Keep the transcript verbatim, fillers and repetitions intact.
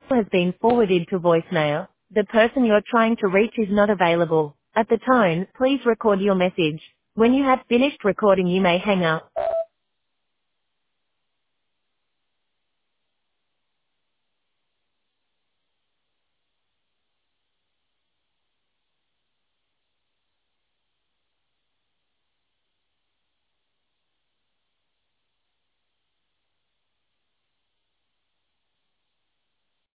has been forwarded to voicemail. The person you're trying to reach is not available. At the tone, please record your message. When you have finished recording, you may hang up.